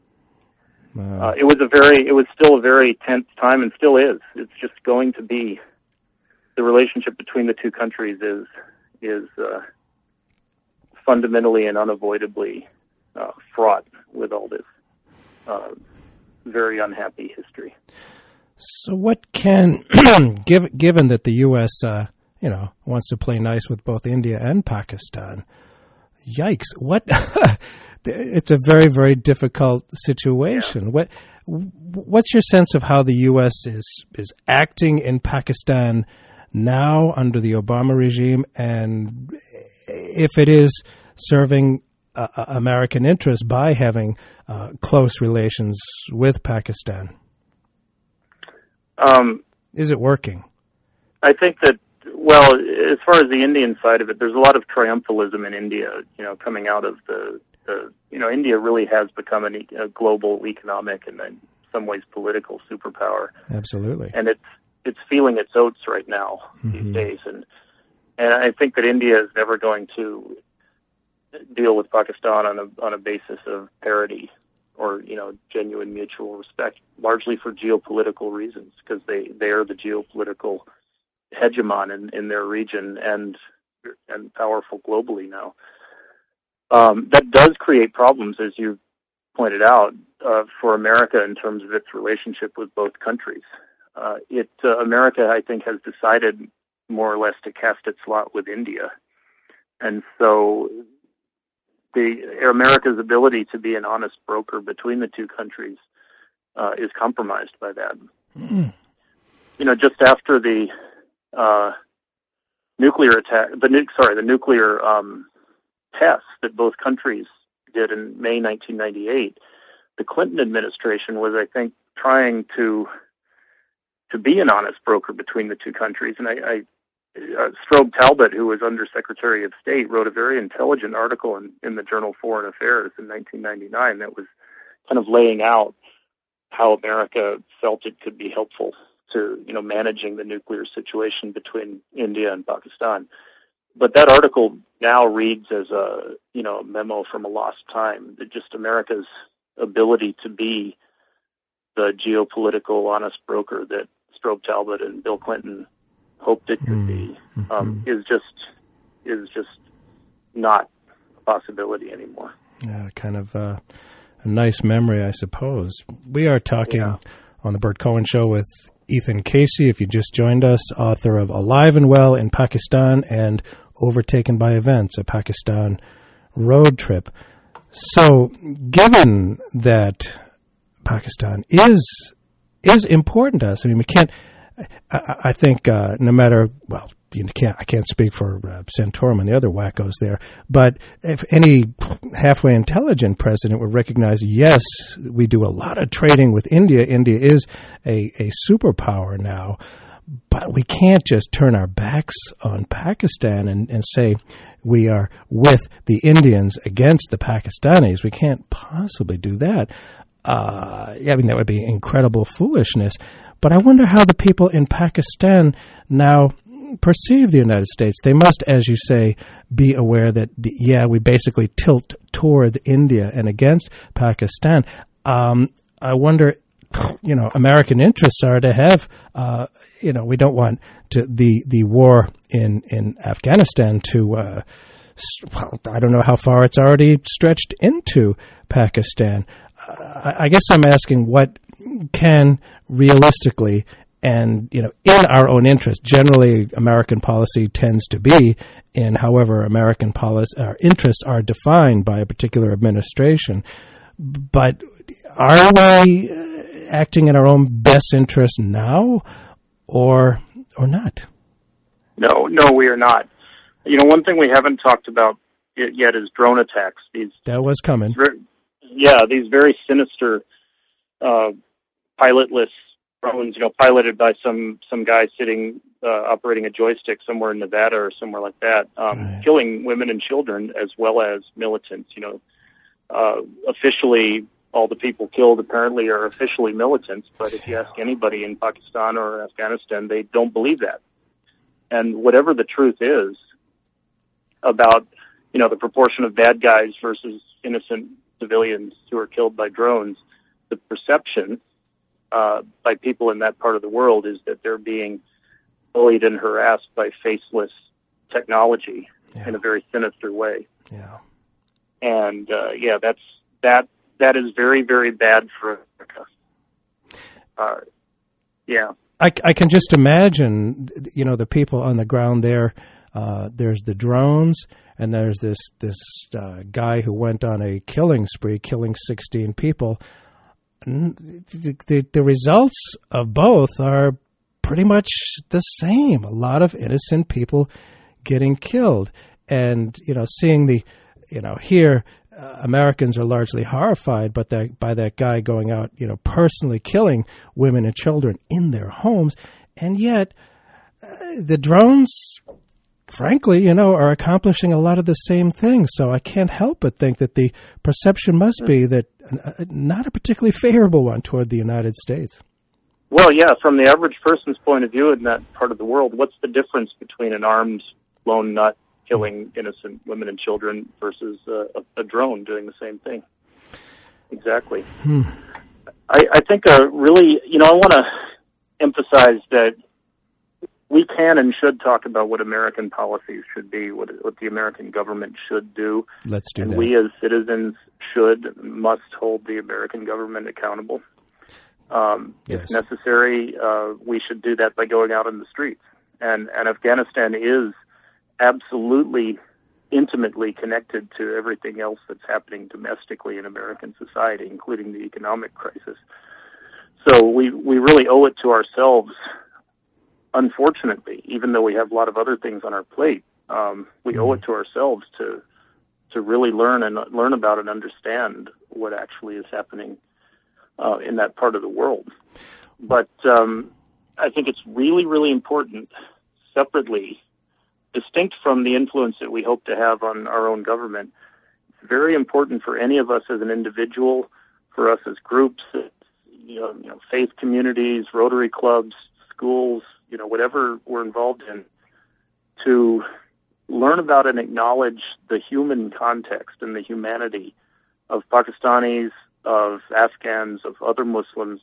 Wow. Uh, it was a very, it was still a very tense time and still is. It's just going to be, the relationship between the two countries is, is uh, fundamentally and unavoidably uh, fraught with all this uh, very unhappy history. So what can, given, given that the U S, uh, you know, wants to play nice with both India and Pakistan, yikes, what, it's a very, very difficult situation. Yeah. What, what's your sense of how the U S is, is acting in Pakistan now under the Obama regime, and if it is serving uh, American interests by having uh, close relations with Pakistan? Um, is it working? I think that, well, as far as the Indian side of it, there's a lot of triumphalism in India, you know, coming out of the, the you know, India really has become an, a global economic and in some ways political superpower. Absolutely. And it's, it's feeling its oats right now mm-hmm. these days. And, and I think that India is never going to deal with Pakistan on a, on a basis of parity or, you know, genuine mutual respect, largely for geopolitical reasons, because they, they are the geopolitical hegemon in, in their region and, and powerful globally now. Um, that does create problems, as you pointed out, uh, for America in terms of its relationship with both countries. Uh, it, uh, America, I think, has decided more or less to cast its lot with India. And so the America's ability to be an honest broker between the two countries uh, is compromised by that. Mm. You know, just after the uh, nuclear attack, the nu- sorry, the nuclear um, tests that both countries did in May nineteen ninety-eight, the Clinton administration was, I think, trying to to be an honest broker between the two countries. And I, I uh, Strobe Talbot, who was Under Secretary of State, wrote a very intelligent article in, in the journal Foreign Affairs in nineteen ninety-nine that was kind of laying out how America felt it could be helpful to, you know, managing the nuclear situation between India and Pakistan. But that article now reads as a, you know, a memo from a lost time. That just America's ability to be the geopolitical honest broker that Strobe Talbot and Bill Clinton hoped it could be, mm-hmm. um, is just is just not a possibility anymore. Yeah, kind of uh, a nice memory, I suppose. We are talking yeah. on the Bert Cohen Show with Ethan Casey, if you just joined us, author of Alive and Well in Pakistan and Overtaken by Events, a Pakistan road trip. So, given that Pakistan is is important to us, I mean, we can't. I, I think uh, no matter well, you can't. I can't speak for uh, Santorum and the other wackos there, but if any halfway intelligent president would recognize, yes, we do a lot of trading with India. India is a, a superpower now, but we can't just turn our backs on Pakistan and, and say we are with the Indians against the Pakistanis. We can't possibly do that. Uh, I mean, that would be incredible foolishness. But I wonder how the people in Pakistan now perceive the United States. They must, as you say, be aware that, the, yeah, we basically tilt toward India and against Pakistan. Um, I wonder, you know, American interests are to have, uh, you know, we don't want to the, the war in, in Afghanistan to, uh, well, I don't know how far it's already stretched into Pakistan. Uh, I guess I'm asking what can realistically and, you know, in our own interest, generally American policy tends to be in however American policy, our interests are defined by a particular administration. But are we acting in our own best interest now or or not? No, no, we are not. You know, one thing we haven't talked about yet is drone attacks. These That was coming. Very, yeah, these very sinister uh, pilotless drones, you know, piloted by some, some guy sitting, uh, operating a joystick somewhere in Nevada or somewhere like that, um, right. killing women and children as well as militants. You know, uh, officially, all the people killed apparently are officially militants, but if you ask anybody in Pakistan or Afghanistan, they don't believe that. And whatever the truth is about, you know, the proportion of bad guys versus innocent civilians who are killed by drones, the perception uh, by people in that part of the world is that they're being bullied and harassed by faceless technology yeah. in a very sinister way. Yeah. And, uh, yeah, that's, that, that is very, very bad for America. Uh, yeah. I, I can just imagine, you know, the people on the ground there. Uh, there's the drones, and there's this this uh, guy who went on a killing spree, killing sixteen people. The, the, the results of both are pretty much the same. A lot of innocent people getting killed, and you know, seeing the, you know, here uh, Americans are largely horrified, but that by that guy going out, you know, personally killing women and children in their homes, and yet uh, the drones, frankly, you know, are accomplishing a lot of the same things. So I can't help but think that the perception must be that uh, not a particularly favorable one toward the United States. Well, yeah, from the average person's point of view in that part of the world, what's the difference between an armed lone nut killing innocent women and children versus uh, a, a drone doing the same thing? Exactly. Hmm. I, I think uh, really, you know, I want to emphasize that we can and should talk about what American policies should be, what, what the American government should do. Let's do and that. We as citizens should, must hold the American government accountable. Um, yes. If necessary, uh, we should do that by going out in the streets. And, and Afghanistan is absolutely intimately connected to everything else that's happening domestically in American society, including the economic crisis. So we, we really owe it to ourselves. Unfortunately, even though we have a lot of other things on our plate, um, we mm-hmm. owe it to ourselves to to really learn and learn about and understand what actually is happening uh, in that part of the world. But um, I think it's really, really important, separately, distinct from the influence that we hope to have on our own government. It's very important for any of us as an individual, for us as groups, you know, you know faith communities, Rotary clubs, schools, you know, whatever we're involved in, to learn about and acknowledge the human context and the humanity of Pakistanis, of Afghans, of other Muslims,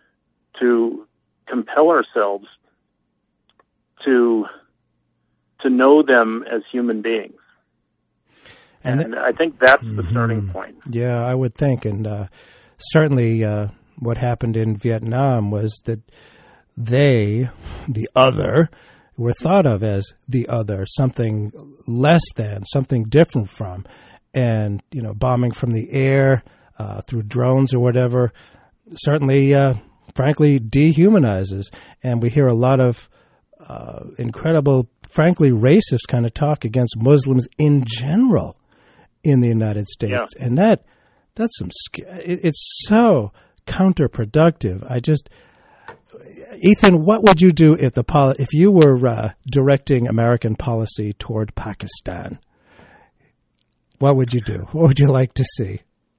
to compel ourselves to to know them as human beings. And, and I think that's the mm-hmm. starting point. Yeah, I would think. And uh, certainly uh, what happened in Vietnam was that they, the other, were thought of as the other, something less than, something different from. And, you know, bombing from the air, uh, through drones or whatever, certainly, uh, frankly, dehumanizes. And we hear a lot of uh, incredible, frankly, racist kind of talk against Muslims in general in the United States. Yeah. And that, that's some, it's so counterproductive. I just... Ethan, what would you do if the poli- if you were uh, directing American policy toward Pakistan? What would you do? What would you like to see?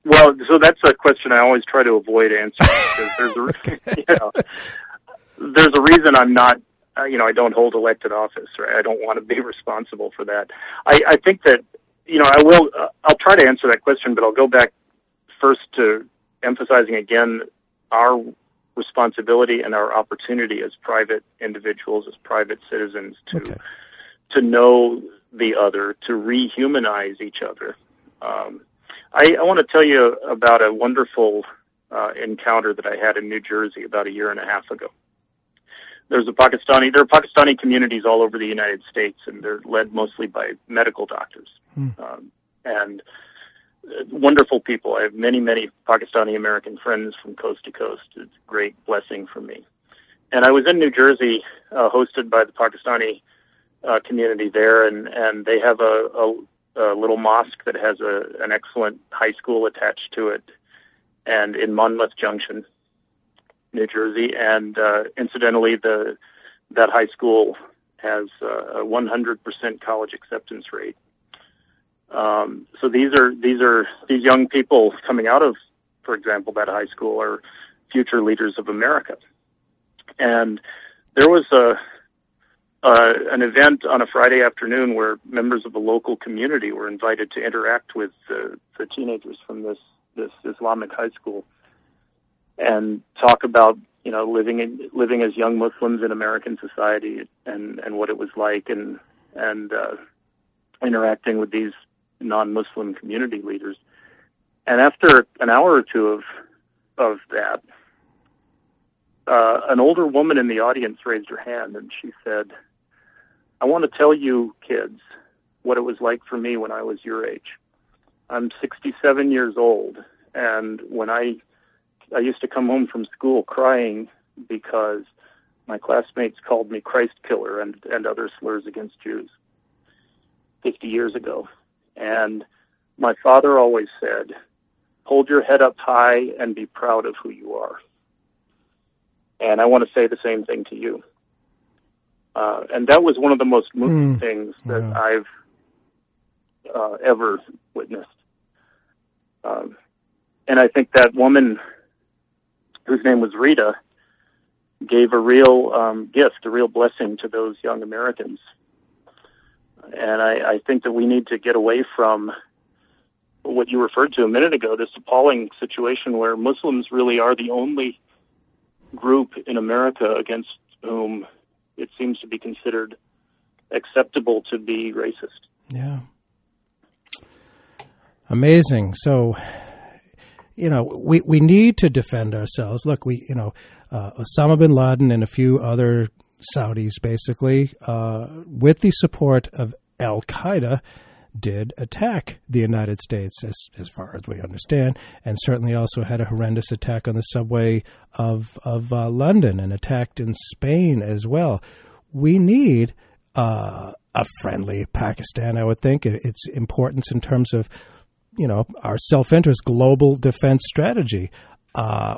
Well, so that's a question I always try to avoid answering because there's a, you know, there's a reason I'm not, uh, you know, I don't hold elected office, right? I don't want to be responsible for that. I, I think that, you know, I will, uh, I'll try to answer that question, but I'll go back first to emphasizing again our responsibility and our opportunity as private individuals, as private citizens to, okay. to know the other, to rehumanize each other. Um, I, I want to tell you about a wonderful uh, encounter that I had in New Jersey about a year and a half ago. There's a Pakistani, there are Pakistani communities all over the United States, and they're led mostly by medical doctors. Hmm. Um, and uh, wonderful people. I have many, many Pakistani American friends from coast to coast. It's a great blessing for me. And I was in New Jersey, uh, hosted by the Pakistani uh, community there, and, and they have a, a, a little mosque that has a, an excellent high school attached to it, and in Monmouth Junction, New Jersey, and uh, incidentally, the that high school has uh, a one hundred percent college acceptance rate. Um, so these are these are these young people coming out of, for example, that high school are future leaders of America. And there was a uh, an event on a Friday afternoon where members of the local community were invited to interact with uh, the teenagers from this this Islamic high school and talk about, you know, living in, living as young Muslims in American society and, and what it was like, and and uh, interacting with these non-Muslim community leaders. And after an hour or two of of that, uh, an older woman in the audience raised her hand and she said, "I want to tell you kids what it was like for me when I was your age. I'm sixty-seven years old, and when I I used to come home from school crying because my classmates called me Christ killer and, and other slurs against Jews fifty years ago. And my father always said, hold your head up high and be proud of who you are. And I want to say the same thing to you." Uh, and that was one of the most moving mm, things that yeah. I've uh, ever witnessed. Um, and I think that woman, whose name was Rita, gave a real um, gift, a real blessing to those young Americans. And I, I think that we need to get away from what you referred to a minute ago, this appalling situation where Muslims really are the only group in America against whom it seems to be considered acceptable to be racist. Yeah. Amazing. So, you know, we, we need to defend ourselves. Look, we, you know, uh, Osama bin Laden and a few other Saudis, basically, uh, with the support of Al-Qaeda, did attack the United States, as as far as we understand, and certainly also had a horrendous attack on the subway of of uh, London, and attacked in Spain as well. We need uh, a friendly Pakistan, I would think. Its importance in terms of, you know, our self-interest global defense strategy. Uh,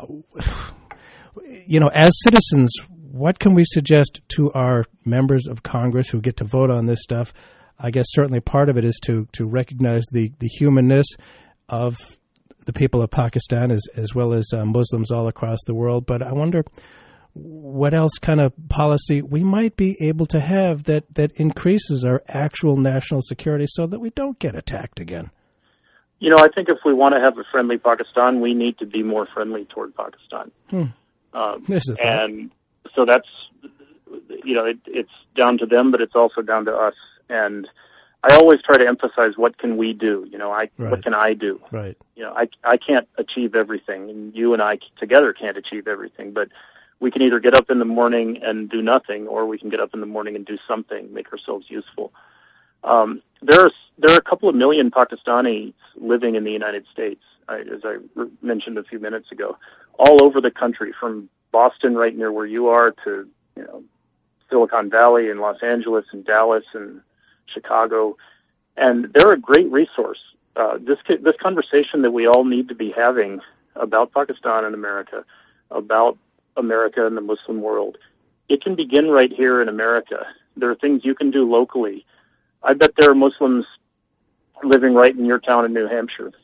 you know, as citizens, what can we suggest to our members of Congress who get to vote on this stuff? I guess certainly part of it is to, to recognize the, the humanness of the people of Pakistan as, as well as uh, Muslims all across the world. But I wonder what else kind of policy we might be able to have that, that increases our actual national security so that we don't get attacked again. You know, I think if we want to have a friendly Pakistan, we need to be more friendly toward Pakistan. Hmm. Um, this is and that. So that's, you know, it, it's down to them, but it's also down to us. And I always try to emphasize, what can we do? You know, I right. what can I do? Right. You know, I I can't achieve everything, and you and I together can't achieve everything. But we can either get up in the morning and do nothing, or we can get up in the morning and do something, make ourselves useful. Um, there are there are a couple of million Pakistanis living in the United States, I, as I re- mentioned a few minutes ago, all over the country, from Boston, right near where you are, to you know Silicon Valley and Los Angeles and Dallas and Chicago, and they're a great resource. Uh, this this conversation that we all need to be having about Pakistan and America, about America and the Muslim world, it can begin right here in America. There are things you can do locally. I bet there are Muslims living right in your town in New Hampshire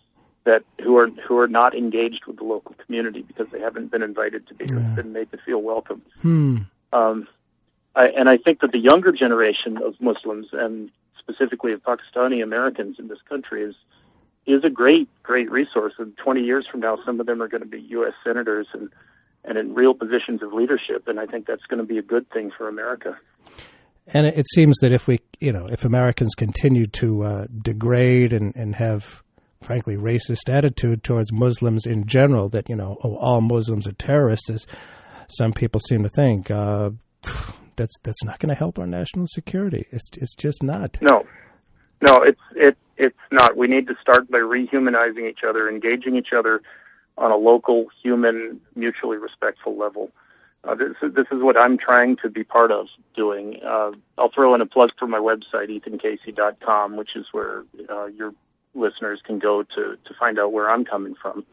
that who are who are not engaged with the local community because they haven't been invited to be or Yeah. been made to feel welcome. Hmm. Um, I, and I think that the younger generation of Muslims, and specifically of Pakistani Americans in this country, is is a great, great resource. And twenty years from now, some of them are going to be U S senators and, and in real positions of leadership. And I think that's going to be a good thing for America. And it seems that if we, you know, if Americans continue to uh, degrade and, and have, frankly, racist attitude towards Muslims in general, that, you know, oh, all Muslims are terrorists, as some people seem to think, uh, that's that's not going to help our national security. It's it's just not. No, no, it's it it's not. We need to start by rehumanizing each other, engaging each other on a local, human, mutually respectful level. Uh, this is this is what I'm trying to be part of doing. Uh, I'll throw in a plug for my website, ethan casey dot com, which is where uh, your listeners can go to to find out where I'm coming from.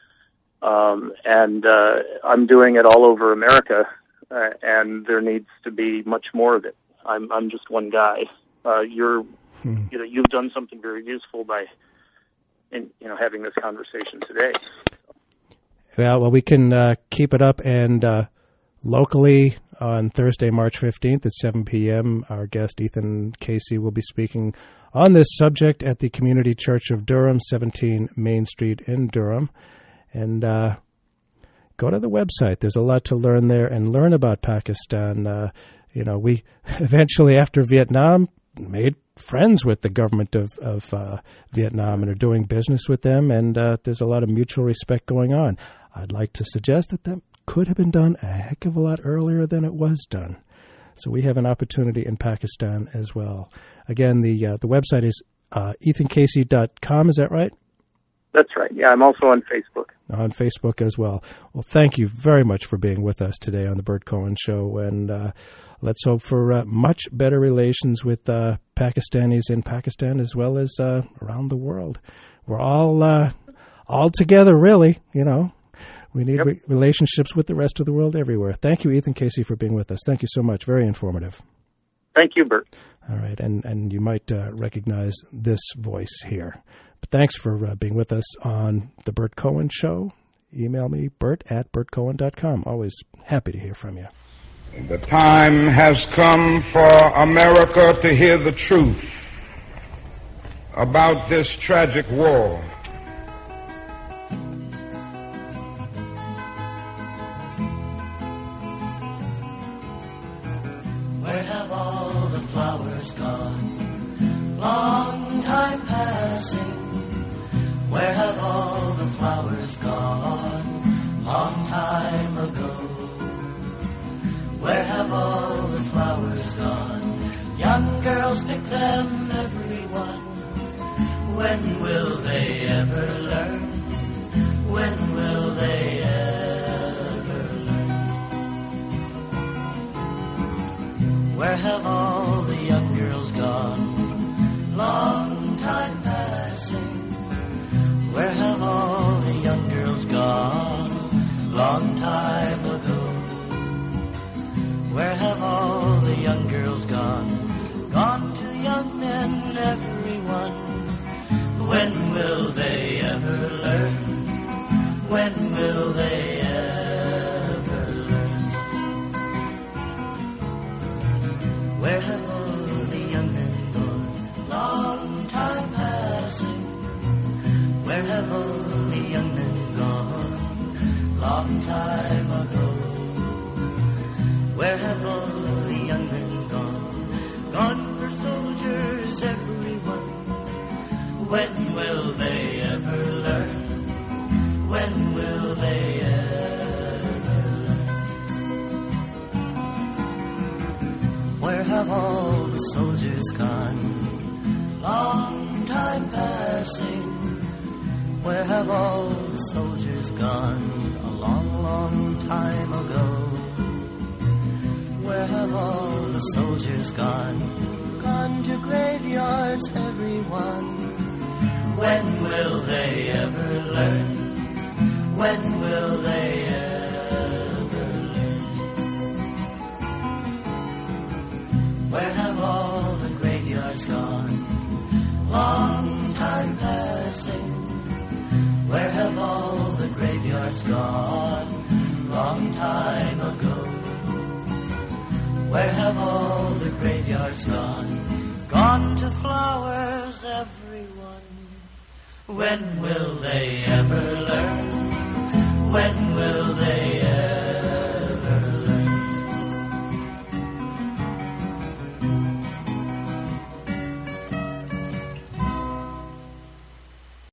Um, and uh, I'm doing it all over America. Uh, and there needs to be much more of it. I'm I'm just one guy. Uh, you're, hmm. you know, you've done something very useful by, in, you know, having this conversation today. Well, well, we can uh, keep it up, and uh, locally on Thursday, March fifteenth at seven p.m., our guest Ethan Casey will be speaking on this subject at the Community Church of Durham, seventeen Main Street in Durham, and. Uh, Go to the website. There's a lot to learn there and learn about Pakistan. Uh, you know, we eventually, after Vietnam, made friends with the government of, of uh, Vietnam and are doing business with them, and uh, there's a lot of mutual respect going on. I'd like to suggest that that could have been done a heck of a lot earlier than it was done. So we have an opportunity in Pakistan as well. Again, the uh, the website is uh, ethan casey dot com. Is that right? That's right. Yeah, I'm also on Facebook. On Facebook as well. Well, thank you very much for being with us today on the Bert Cohen Show, and uh, let's hope for uh, much better relations with uh, Pakistanis in Pakistan as well as uh, around the world. We're all uh, all together, really. You know, we need yep. re- relationships with the rest of the world everywhere. Thank you, Ethan Casey, for being with us. Thank you so much. Very informative. Thank you, Bert. All right, and and you might uh, recognize this voice here. But thanks for uh, being with us on The Bert Cohen Show. Email me, bert at bert cohen dot com. Always happy to hear from you. The time has come for America to hear the truth about this tragic war. Where have all the flowers gone? Long time passing. Where have all the flowers gone? Long time ago. Where have all the flowers gone? Young girls pick them, everyone. When will they ever learn? When will they ever learn? Where have all the young girls gone? Long time passing. Where have all the young girls gone? Long time ago. Where have all the young girls gone? Gone to young men, everyone. When will they ever learn? When will they ever learn? Where have all the young men gone? Long time passing. Where have all the young men gone? Long time ago. Where have all the young men gone? Gone for soldiers, everyone. When will they ever learn? When will they ever learn? Where have all the soldiers gone? Long time passing. Where have all the soldiers gone? A long, long time ago. Where have all the soldiers gone? Gone to graveyards, everyone. When will they ever learn? When will they ever learn? Where have all the graveyards gone? Long time passing. was gone long time ago. Where have all the graveyards gone? Gone to flowers, everyone. When will they ever learn? When